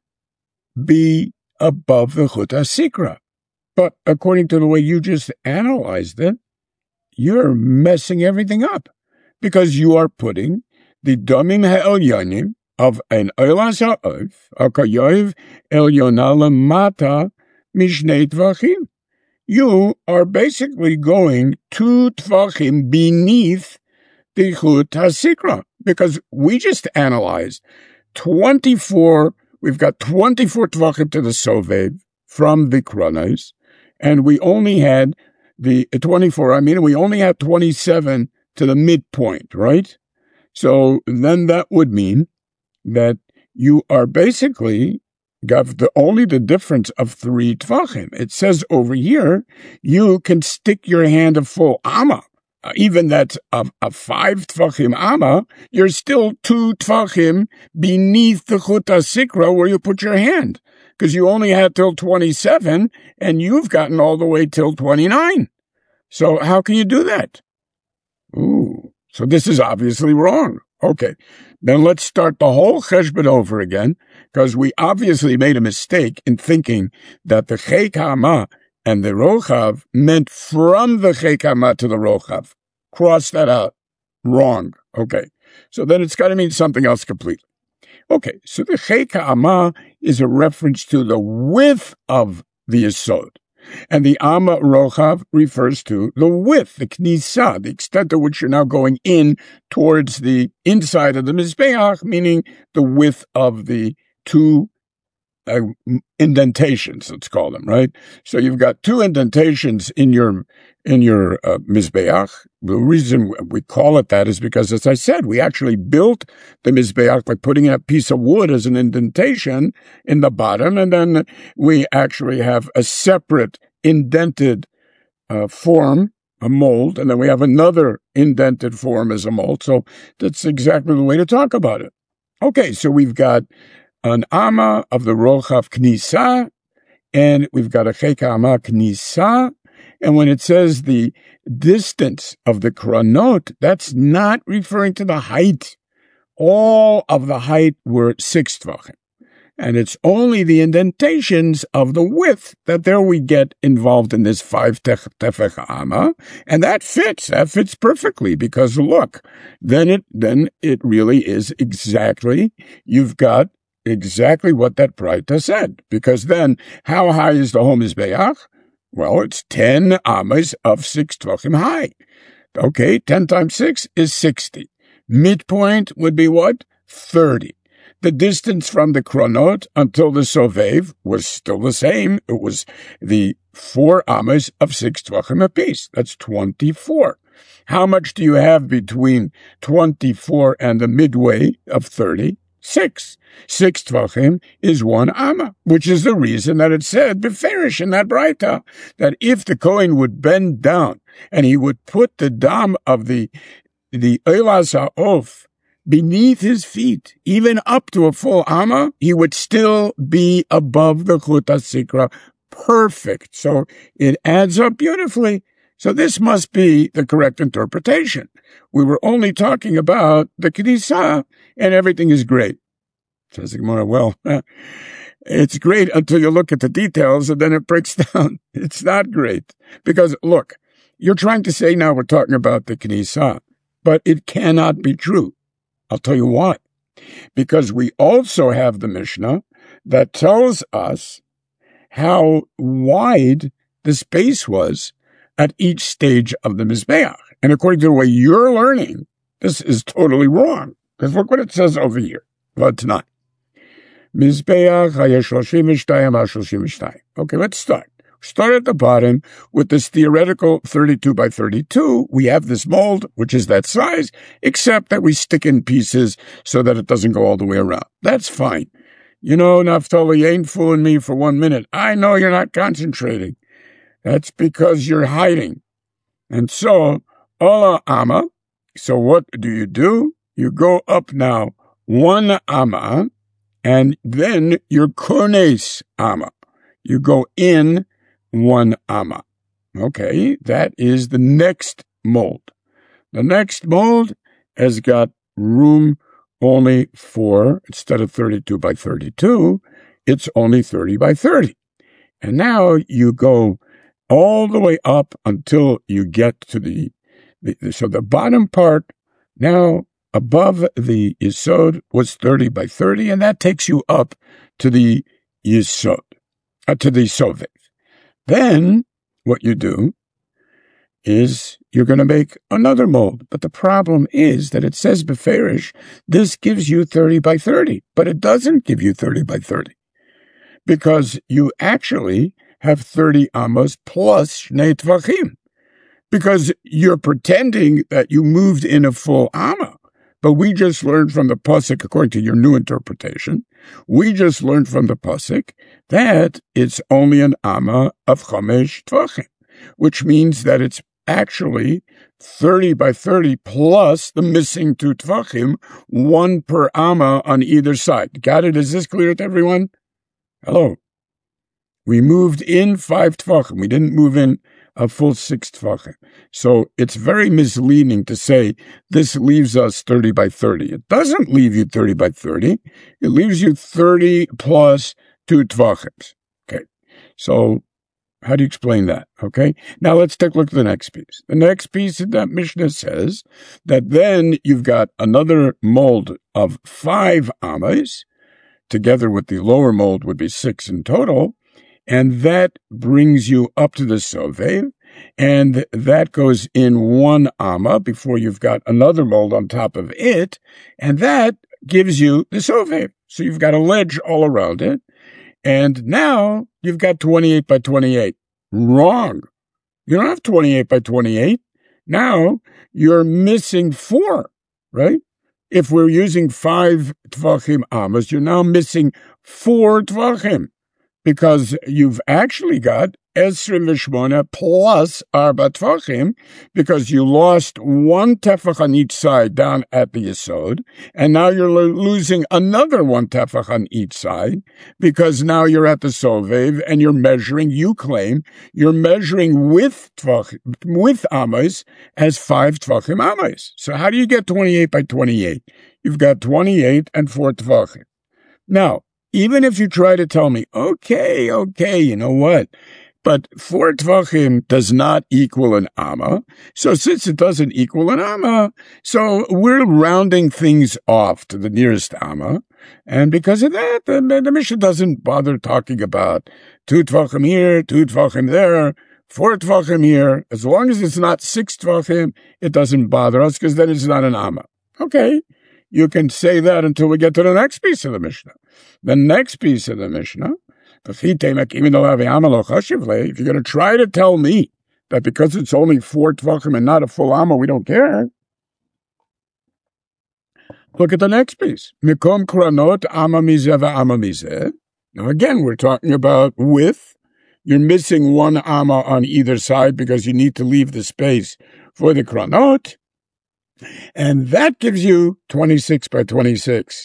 be above the Chut HaSikra. But according to the way you just analyzed it, you're messing everything up because you are putting the Damim Ha'elyonim of an Eilas HaOf, HaKayov Elyona Lamata Mishnei Tvachim. You are basically going two Tvachim beneath the Chut HaSikra, because we just analyzed twenty-four, we've got twenty-four Tvachim to the Sovev from the Kronos, and we only had the twenty-four, I mean, we only had twenty-seven to the midpoint, right? So then that would mean that you are basically got the, only the difference of three tvachim. It says over here, you can stick your hand a full amma. Uh, even that's a, a five tvachim amma, you're still two tvachim beneath the chut hasikra where you put your hand. Because you only had till twenty-seven, and you've gotten all the way till twenty-nine. So how can you do that? Ooh, so this is obviously wrong. Okay, then let's start the whole cheshbon over again, because we obviously made a mistake in thinking that the chek ha'ama and the rochav meant from the chek ha'ama to the rochav. Cross that out. Wrong. Okay, so then it's got to mean something else completely. Okay, so the chek ha'ama is a reference to the width of the yesod. And the Amma Rochav refers to the width, the Knisa, the extent to which you're now going in towards the inside of the Mizbeach, meaning the width of the two uh, indentations, let's call them, right? So you've got two indentations in your in your uh, Mizbeach, the reason we call it that is because, as I said, we actually built the Mizbeach by putting a piece of wood as an indentation in the bottom, and then we actually have a separate indented uh, form, a mold, and then we have another indented form as a mold. So that's exactly the way to talk about it. Okay, so we've got an Amma of the Rochav Knisa, and we've got a Cheka Amma Knisa. And when it says the distance of the Kranot, that's not referring to the height. All of the height were six tvachim. And it's only the indentations of the width that there we get involved in this five tefech amma. And that fits. That fits perfectly because look, then it, then it really is exactly, you've got exactly what that Braita said. Because then, how high is the whole Mizbeach? Well, it's ten amas of six tvachim high. Okay, ten times six is sixty. Midpoint would be what? thirty. The distance from the Kronot until the Sovev was still the same. It was the four amas of six tvachim apiece. That's twenty-four. How much do you have between twenty-four and the midway of thirty? Six. Six tvachim is one amma, which is the reason that it said beferish in that Braita, that if the Kohen would bend down and he would put the dam of the the Eilas ha'of beneath his feet, even up to a full amma, he would still be above the Chut HaSikra. Perfect. So it adds up beautifully. So this must be the correct interpretation. We were only talking about the Knisa, and everything is great. Says the Gemara, well, it's great until you look at the details, and then it breaks down. It's not great. Because, look, you're trying to say now we're talking about the Knisa, but it cannot be true. I'll tell you why. Because we also have the Mishnah that tells us how wide the space was at each stage of the Mizbeach. And according to the way you're learning, this is totally wrong. Because look what it says over here. Well, it's not. Mizbeach hayesh shloshim v'shtayim ha'shloshim v'shtayim. Okay, let's start. Start at the bottom with this theoretical thirty-two by thirty-two. We have this mold, which is that size, except that we stick in pieces so that it doesn't go all the way around. That's fine. You know, Naftali, you ain't fooling me for one minute. I know you're not concentrating. That's because you're hiding. And so, Ola Amma, so what do you do? You go up now one Amma, and then you're Kones Amma. You go in one amma. Okay, that is the next mold. The next mold has got room only for, instead of thirty-two by thirty-two, it's only thirty by thirty. And now you go all the way up until you get to the, the so the bottom part now above the Yisod was thirty by thirty, and that takes you up to the Yisod, uh, to the Sovev. Then what you do is you're going to make another mold. But the problem is that it says beferish, this gives you thirty by thirty, but it doesn't give you thirty by thirty because you actually have thirty amas plus shnei tvachim, because you're pretending that you moved in a full amma. But we just learned from the pasuk, according to your new interpretation, we just learned from the pasuk that it's only an amma of chamesh tvachim, which means that it's actually thirty by thirty plus the missing two tvachim, one per amma on either side. Got it? Is this clear to everyone? Hello. We moved in five tvachim. We didn't move in a full six tvachim. So it's very misleading to say this leaves us thirty by thirty. It doesn't leave you thirty by thirty. It leaves you thirty plus two tvachims. Okay. So how do you explain that? Okay. Now let's take a look at the next piece. The next piece of that Mishnah says that then you've got another mold of five amas, together with the lower mold would be six in total. And that brings you up to the Sovev, and that goes in one amma before you've got another mold on top of it, and that gives you the Sovev. So you've got a ledge all around it, and now you've got twenty-eight by twenty-eight. Wrong. You don't have twenty-eight by twenty-eight. Now you're missing four, right? If we're using five tvachim amas, you're now missing four tvachim, because you've actually got esrim v'shmona plus arba tvachim, because you lost one tefach on each side down at the yesod, and now you're lo- losing another one tefach on each side, because now you're at the sovev, and you're measuring, you claim, you're measuring with tvach, with amas as five tvachim amas. So how do you get twenty-eight by twenty-eight? You've got twenty-eight and four tvachim. Now, even if you try to tell me, okay, okay, you know what? But four tvachim does not equal an amma. So since it doesn't equal an amma, so we're rounding things off to the nearest amma. And because of that, the, the Mishnah doesn't bother talking about two tvachim here, two tvachim there, four tvachim here. As long as it's not six tvachim, it doesn't bother us, because then it's not an amma. Okay. You can say that until we get to the next piece of the Mishnah. The next piece of the Mishnah, if you're going to try to tell me that because it's only four tvachim and not a full amma, we don't care, look at the next piece. Mikom kranot amma mizeh v'amma mizeh. Now again, we're talking about width. You're missing one amma on either side because you need to leave the space for the kranot. And that gives you twenty-six by twenty-six.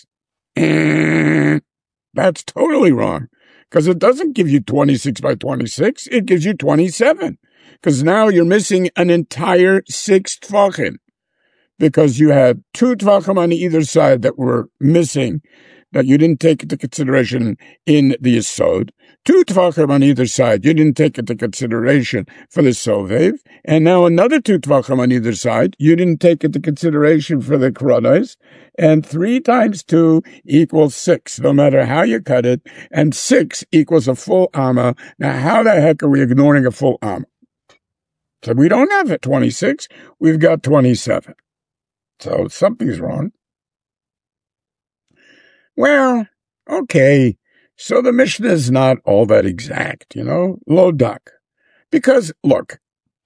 That's totally wrong, because it doesn't give you twenty-six by twenty-six. It gives you twenty-seven, because now you're missing an entire six tvachim, because you had two tvachim on either side that were missing, that you didn't take into consideration in the yesod. Two tvachim on either side you didn't take into consideration for the sovev, and now another two tvachim on either side you didn't take into consideration for the kronos, and three times two equals six, no matter how you cut it, and six equals a full amma. Now how the heck are we ignoring a full amma? So we don't have it twenty-six, we've got twenty-seven. So something's wrong. Well, okay, so the Mishnah is not all that exact, you know, lo dak. Because, look,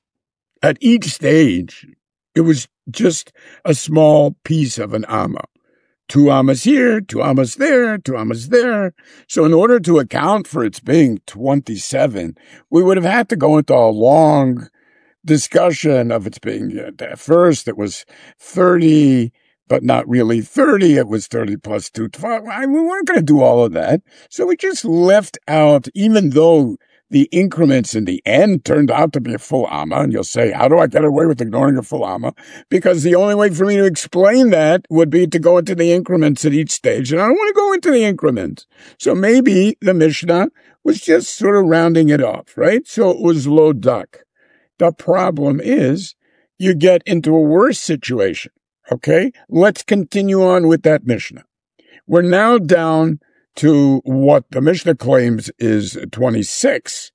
at each stage, it was just a small piece of an amma. Two ammas here, two ammas there, two ammas there. So in order to account for its being twenty-seven, we would have had to go into a long discussion of its being, at first it was thirty, but not really thirty. It was thirty plus two. We weren't going to do all of that. So we just left out, even though the increments in the end turned out to be a full amma, and you'll say, how do I get away with ignoring a full amma? Because the only way for me to explain that would be to go into the increments at each stage, and I don't want to go into the increments. So maybe the Mishnah was just sort of rounding it off, right? So it was lo dak. The problem is you get into a worse situation, okay? Let's continue on with that Mishnah. We're now down to what the Mishnah claims is twenty-six,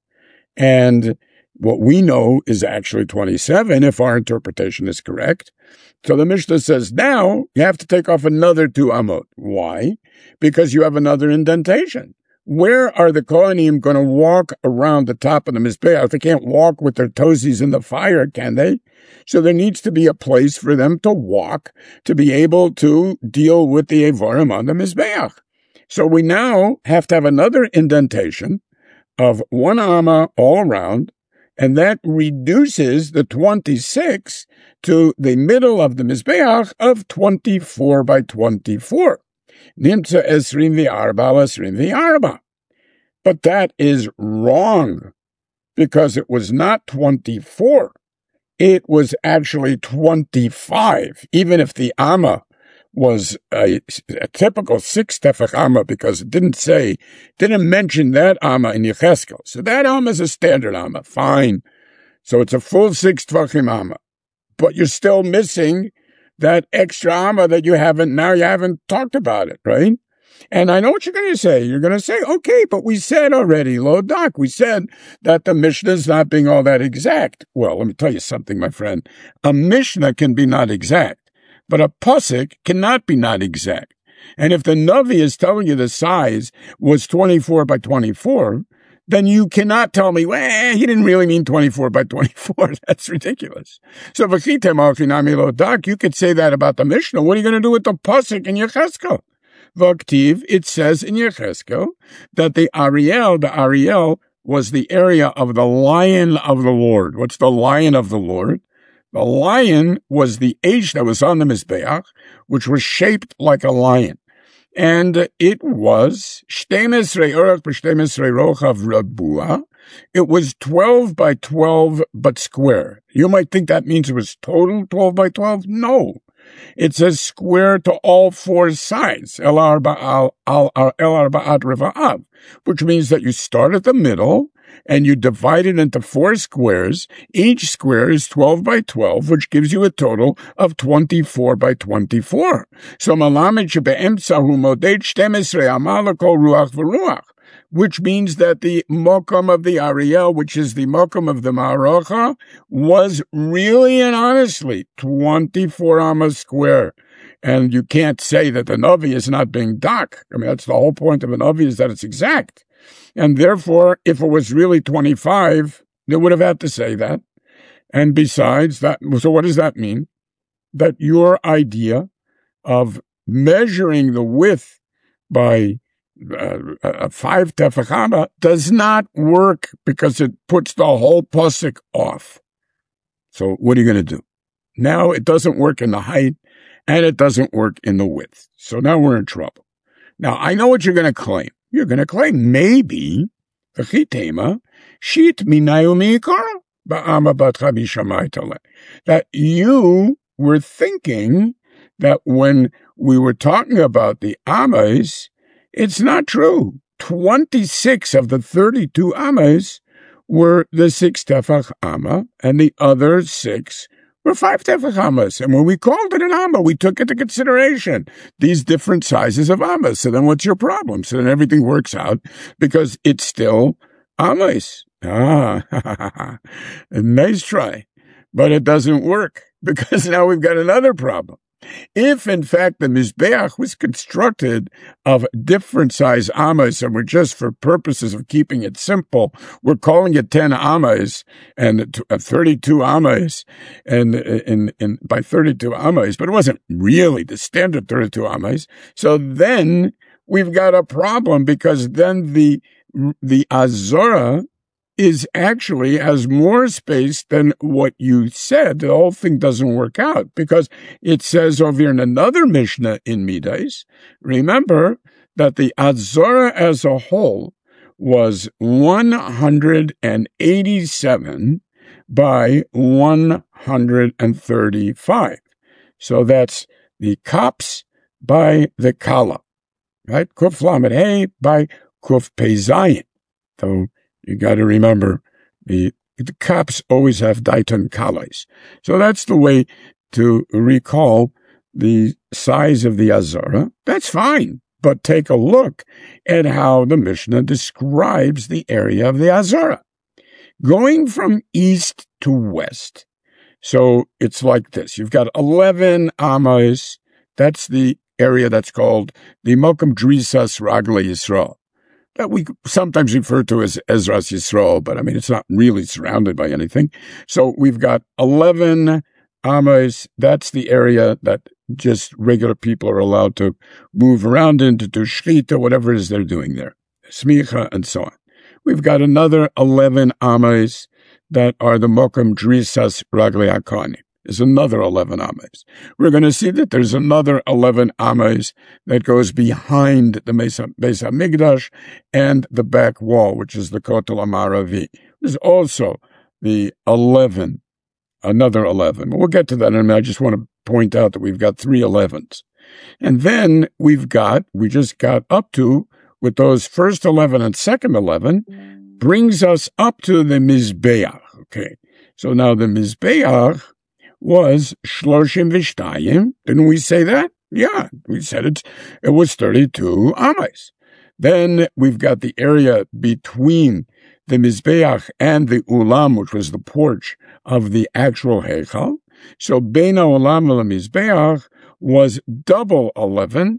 and what we know is actually twenty-seven, if our interpretation is correct. So the Mishnah says, now you have to take off another two amot. Why? Because you have another indentation. Where are the Kohanim going to walk around the top of the Mizbeach? They can't walk with their toesies in the fire, can they? So there needs to be a place for them to walk to be able to deal with the Evarim on the Mizbeach. So we now have to have another indentation of one amma all around, and that reduces the twenty-six to the middle of the Mizbeach of twenty-four by twenty-four. Nimtza esrim v'arba esrim v'arba. But that is wrong, because it was not twenty-four. It was actually twenty-five, even if the amma was a, a typical six tefach amma, because it didn't say, didn't mention that amma in Yecheskel. So that amma is a standard amma, fine. So it's a full six tefachim amma. But you're still missing that extra amma that you haven't, now you haven't talked about it, right? And I know what you're going to say. You're going to say, okay, but we said already, lo dak, we said that the Mishnah is not being all that exact. Well, let me tell you something, my friend. A Mishnah can be not exact, but a pasuk cannot be not exact. And if the Navi is telling you the size was twenty-four by twenty-four, then you cannot tell me, well, he didn't really mean twenty-four by twenty-four. That's ridiculous. So, you could say that about the Mishnah. What are you going to do with the Pasuk in Yecheskel? V'aktiv, it says in Yecheskel that the Ariel, the Ariel was the area of the lion of the Lord. What's the lion of the Lord? The lion was the H that was on the Mizbeach, which was shaped like a lion. And it was it was twelve by twelve, but square. You might think that means it was total twelve by twelve. No. It says square to all four sides, El Arba'at Riva'av, which means that you start at the middle and you divide it into four squares. Each square is twelve by twelve, which gives you a total of twenty-four by twenty-four. So Malamed shebe'emtzahu moded shtemesre amal kol ruach v'ruach, which means that the mokum of the Ariel, which is the mokum of the Ma'arocha, was really and honestly twenty-four amas square. And you can't say that the Navi is not being dak. I mean, that's the whole point of an Navi, is that it's exact. And therefore, if it was really twenty-five, they would have had to say that. And besides that, so what does that mean? That your idea of measuring the width by uh, a five tefach does not work, because it puts the whole pasuk off. So what are you going to do? Now it doesn't work in the height, and it doesn't work in the width. So now we're in trouble. Now, I know what you're going to claim. You're going to claim maybe that you were thinking that when we were talking about the amas, it's not true. twenty-six of the thirty-two amas were the six tefach amma, and the other six were five tefach amas. And when we called it an amma, we took into consideration these different sizes of amas. So then what's your problem? So then everything works out, because it's still amas. Ah, nice try. But it doesn't work, because now we've got another problem. If, in fact, the Mizbeach was constructed of different size amas, and we're just for purposes of keeping it simple, we're calling it ten amas and thirty-two amas, and in, in, by thirty-two amas, but it wasn't really the standard thirty-two amas. So then we've got a problem, because then the, the Azora is actually has more space than what you said. The whole thing doesn't work out, because it says over here in another Mishnah in Midas, remember that the Azora as a whole was one hundred eighty-seven by one hundred thirty-five. So that's the Kops by the Kala, right? Kuf Lamed Hey by Kuf Pei Zayin. So you got to remember, the, the Kops always have Daiton Kalais. So that's the way to recall the size of the Azara. That's fine. But take a look at how the Mishnah describes the area of the Azara. Going from east to west. So it's like this. You've got eleven amas. That's the area that's called the Mokum Drisas Ragle Yisrael, that we sometimes refer to as Ezras Yisrael, but I mean, it's not really surrounded by anything. So we've got eleven amas. That's the area that just regular people are allowed to move around in, to do shchita, whatever it is they're doing there, smicha, and so on. We've got another eleven amas that are the Mokum Drisas Ragle Hakani. There's another eleven amas. We're going to see that there's another eleven amas that goes behind the Beis HaMikdash and the back wall, which is the Kotel HaMaravi. There's also the eleven, another eleven. We'll get to that in a minute. I just want to point out that we've got three elevens. And then we've got, we just got up to, with those first eleven and second eleven, brings us up to the Mizbeach. Okay. So now the Mizbeach was Shloshim Vishtayim. Didn't we say that? Yeah, we said it. It was thirty-two amas. Then we've got the area between the Mizbeach and the Ulam, which was the porch of the actual Heichal. So Bein HaOlam and the Mizbeach was double eleven.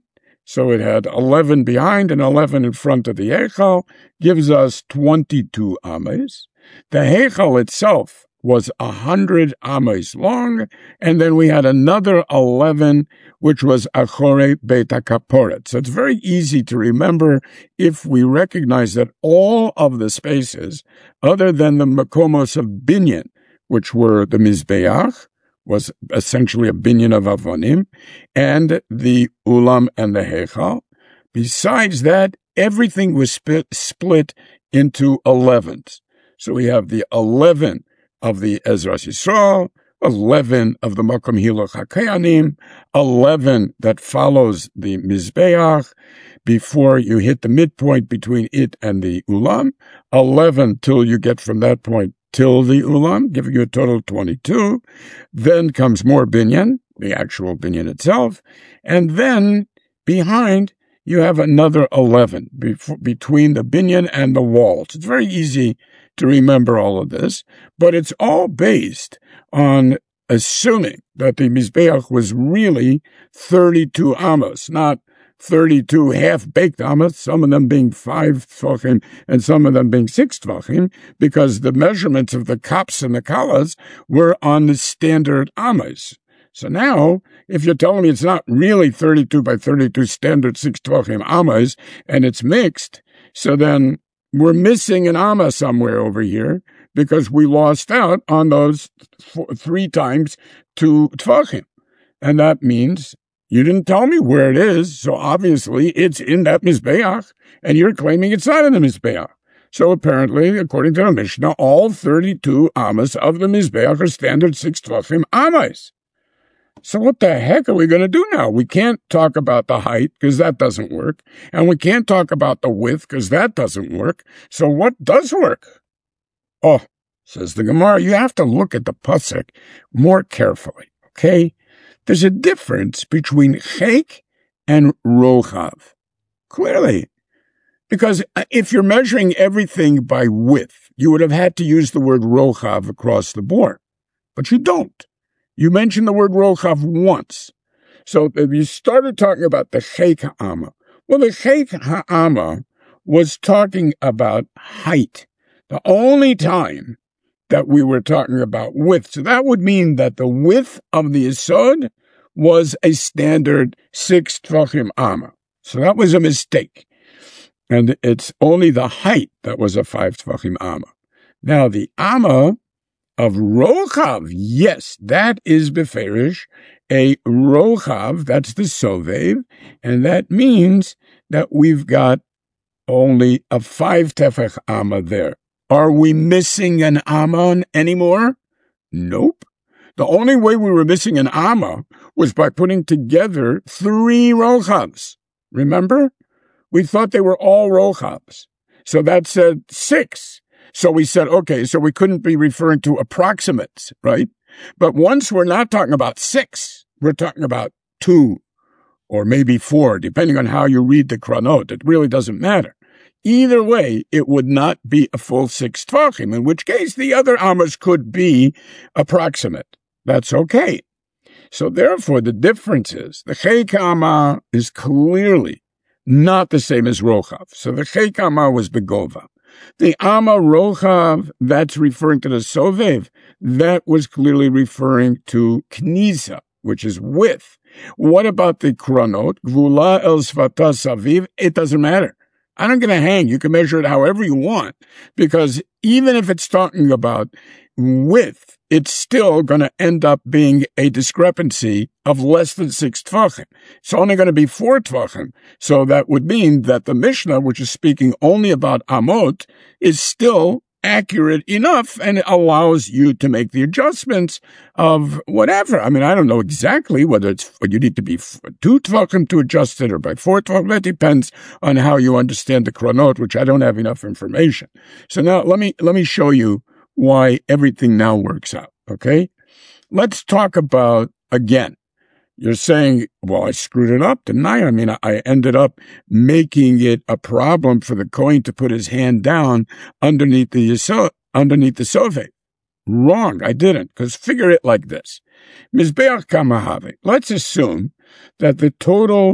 So it had eleven behind and eleven in front of the Heichal, gives us twenty-two ames. The Heichal itself was a hundred ames long, and then we had another eleven, which was Achore Beit HaKaporet. So it's very easy to remember if we recognize that all of the spaces, other than the Makomos of Binyan, which were the Mizbeach, was essentially a binyan of Avonim, and the Ulam and the Heichal. Besides that, everything was split, split into elevens. So we have the eleven of the Ezras Yisrael, eleven of the Makom Hiluch HaKayanim, eleven that follows the Mizbeach before you hit the midpoint between it and the Ulam, eleven till you get from that point till the Ulam, giving you a total of twenty-two. Then comes more binyan, the actual binyan itself, and then behind you have another eleven before, between the binyan and the walls. It's very easy to remember all of this, but it's all based on assuming that the Mizbeach was really thirty-two amos, not thirty-two half-baked amos, some of them being five tvachim and some of them being six tvachim, because the measurements of the kaps and the kalas were on the standard amos. So now, if you're telling me it's not really thirty-two by thirty-two standard six tvachim amos, and it's mixed, so then we're missing an amma somewhere over here because we lost out on those four, three times two tvachim. And that means you didn't tell me where it is, so obviously it's in that Mizbeach, and you're claiming it's not in the Mizbeach. So apparently, according to the Mishnah, all thirty-two amas of the Mizbeach are standard six tvachim amas. So what the heck are we going to do now? We can't talk about the height because that doesn't work. And we can't talk about the width because that doesn't work. So what does work? Oh, says the Gemara, you have to look at the pasuk more carefully, okay? There's a difference between chek and rochav. Clearly. Because if you're measuring everything by width, you would have had to use the word rochav across the board. But you don't. You mentioned the word rochav once. So if you started talking about the chek ha'ama, well, the chek ha'ama was talking about height. The only time that we were talking about width. So that would mean that the width of the yesod was a standard six tvachim amma. So that was a mistake. And it's only the height that was a five tvachim amma. Now the amma of rochav, yes, that is beferish, a rochav, that's the sovev, and that means that we've got only a five tefach amma there. Are we missing an amma anymore? Nope. The only way we were missing an amma was by putting together three rochavs. Remember? We thought they were all rochavs. So that said six. So we said, okay, so we couldn't be referring to approximates, right? But once we're not talking about six, we're talking about two or maybe four, depending on how you read the Kranot. It really doesn't matter. Either way, it would not be a full six tvachim, in which case the other amas could be approximate. That's okay. So therefore, the difference is the chek amma is clearly not the same as rochav. So the chek amma was begova. The amma rochav, that's referring to the sovev, that was clearly referring to knisa, which is width. What about the kranot? Gvula el svata saviv? It doesn't matter. I don't give a hang. You can measure it however you want, because even if it's talking about width, it's still going to end up being a discrepancy of less than six tvachim. It's only going to be four tvachim. So that would mean that the Mishnah, which is speaking only about amot, is still accurate enough and it allows you to make the adjustments of whatever. I mean, I don't know exactly whether it's you need to be two tvachim to adjust it or by four tvachim. That depends on how you understand the kranot, which I don't have enough information. So now let me let me show you why everything now works out, okay? Let's talk about, again, you're saying, well, I screwed it up, didn't I? I mean, I ended up making it a problem for the Kohen to put his hand down underneath the yesod, underneath the soveh. Wrong, I didn't, because figure it like this. Mizbeach kamahave. Let's assume that the total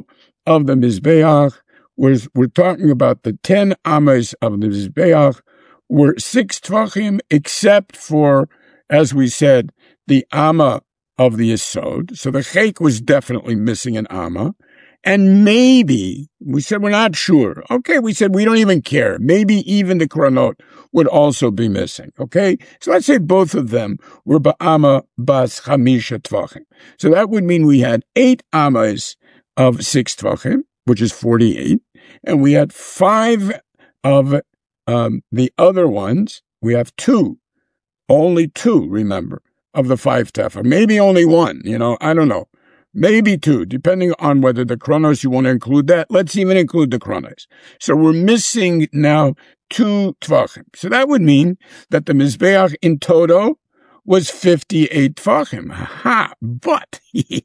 of the Mizbeach, was, we're talking about the ten amas of the Mizbeach, were six tvachim, except for, as we said, the amma of the Yesod. So the chek was definitely missing an amma. And maybe, we said we're not sure. Okay, we said we don't even care. Maybe even the kronot would also be missing. Okay, so let's say both of them were ba'ama bas chamisha tvachim. So that would mean we had eight amas of six tvachim, which is forty-eight. And we had five of um, the other ones. We have two, only two, remember, of the five tefah. Maybe only one, you know, I don't know. Maybe two, depending on whether the chronos you want to include that. Let's even include the chronos. So we're missing now two tvachim. So that would mean that the Mizbeach in toto was fifty-eight tvachim. Ha! But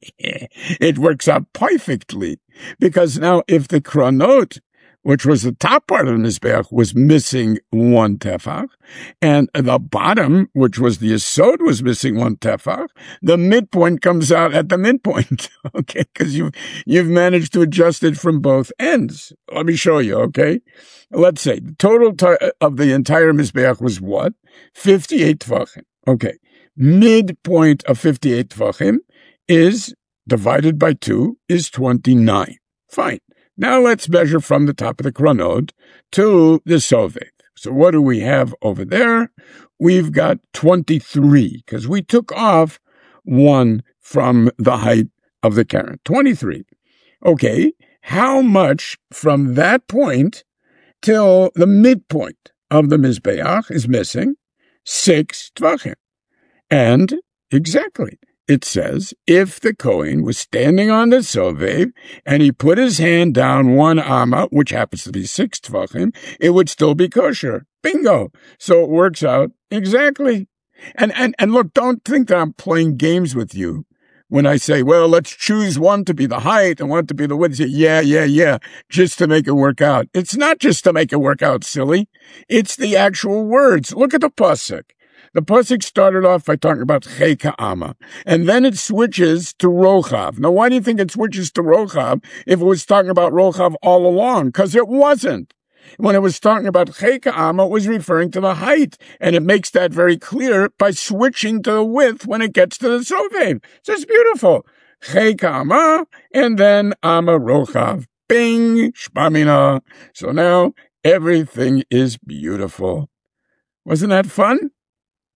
it works out perfectly, because now if the chronot, which was the top part of the Mizbeach, was missing one tefach, and the bottom, which was the Yesod, was missing one tefach, the midpoint comes out at the midpoint, okay? Because you've, you've managed to adjust it from both ends. Let me show you, okay? Let's say the total t- of the entire Mizbeach was what? fifty-eight tefachim. Okay. Midpoint of fifty-eight tefachim is divided by two is twenty-nine. Fine. Now let's measure from the top of the kronot to the sovek. So what do we have over there? We've got twenty-three, because we took off one from the height of the keren. twenty-three. Okay, how much from that point till the midpoint of the Mizbeach is missing? Six tvachim. And exactly. It says, if the Kohen was standing on the Sovev and he put his hand down one amma, which happens to be six tvachim, it would still be kosher. Bingo. So it works out exactly. And, and, and look, don't think that I'm playing games with you when I say, well, let's choose one to be the height and one to be the width. Yeah, yeah, yeah, just to make it work out. It's not just to make it work out, silly. It's the actual words. Look at the pasuk. The pasuk started off by talking about chei ka'ama, and then it switches to rochav. Now, why do you think it switches to rochav if it was talking about rochav all along? Because it wasn't. When it was talking about chei ka'ama, it was referring to the height, and it makes that very clear by switching to the width when it gets to the sovev. So it's beautiful. Chei ka'ama, and then ama rochav. Bing, shpamina. So now everything is beautiful. Wasn't that fun?